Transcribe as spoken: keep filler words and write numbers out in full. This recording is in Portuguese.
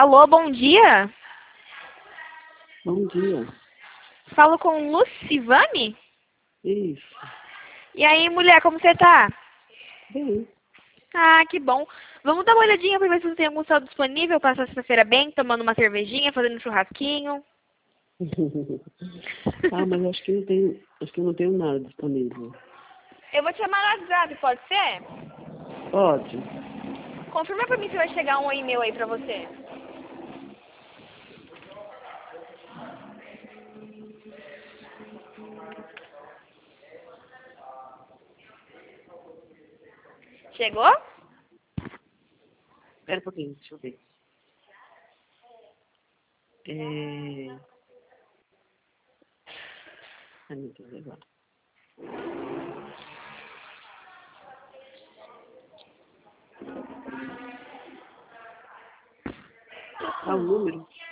Alô, bom dia. Bom dia. Falo com Lucivane? Isso. E aí, mulher, como você tá? Bem. Ah, que bom. Vamos dar uma olhadinha pra ver se você tem algum saldo disponível para sexta-feira bem, tomando uma cervejinha, fazendo um churrasquinho. Ah, mas acho que não tenho, acho que eu não tenho nada disponível. Eu vou te chamar no WhatsApp, pode ser? Pode. Confirma pra mim se vai chegar um e-mail aí pra você. Chegou? Espera um pouquinho, deixa eu ver. É... Ai, meu Deus, agora. Ah, o número?